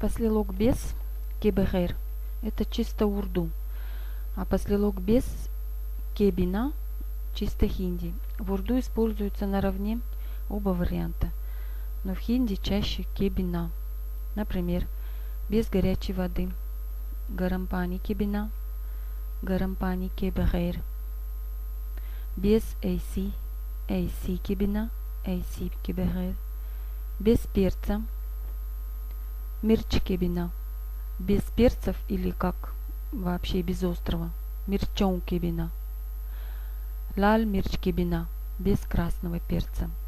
Послелог без кебехер – это чисто урду, а послелог без кебина – чисто хинди. В урду используются наравне оба варианта, но в хинди чаще кебина. Например, без горячей воды – гарампани кебина, гарампани кебехер. Без AC – AC кебина, AC кебехер. Без перца – мирч кебина. Без перцев или как вообще без острова – мирчон кебина. Лаль мирч кебина – без красного перца.